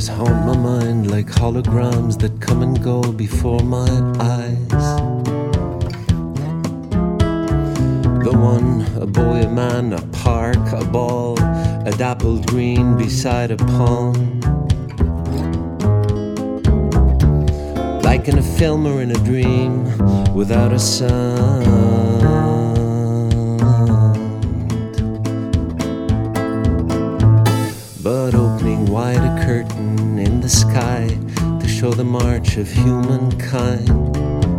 pictures haunt my mind like holograms that come and go before my eyes. The one, a boy, a man, a park, a ball, a dappled green beside a pond. Like in a film or in a dream, without a sound. But opening wide a curtain in the sky to show the march of humankind.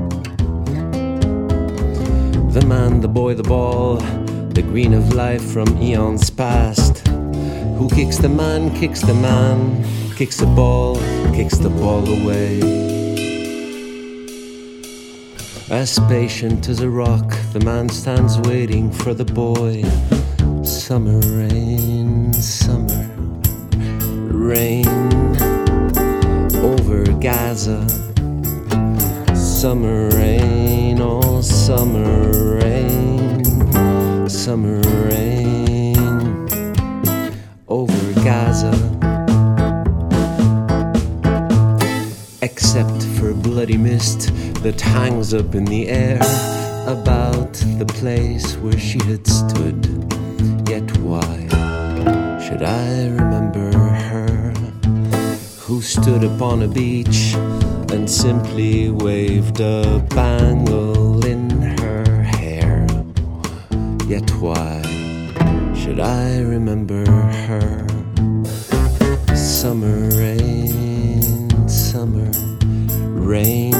The man, the boy, the ball, the green of life from eons past. Who kicks the man, kicks the man, kicks the ball away. As patient as a rock, the man stands waiting for the boy. Summer rain, summer rain over Gaza. Summer rain, oh summer rain, summer rain over Gaza. Except for bloody mist that hangs up in the air about the place where she had stood. Yet why should I remember her, who stood upon a beach and simply waved a bangle in her hair? Yet why should I remember her? Summer rain, summer rain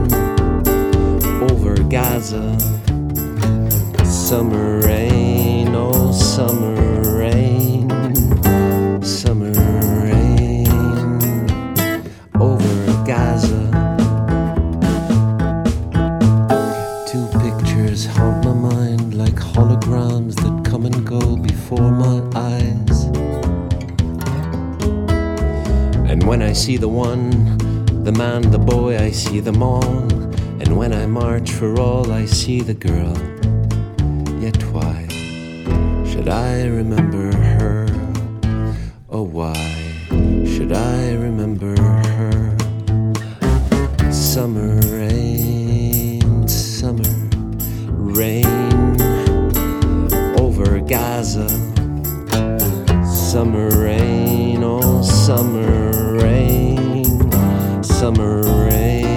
over Gaza. Summer rain, oh summer rain, summer rain over Gaza. Two pictures haunt my mind like holograms that come and go before my eyes. And when I see the one, the man, the boy, I see them all. And when I march for all, I see the girl. Yet why should I remember her? Oh, why should I remember her? Summer rain, summer rain over Gaza. Summer rain, oh summer rain, summer rain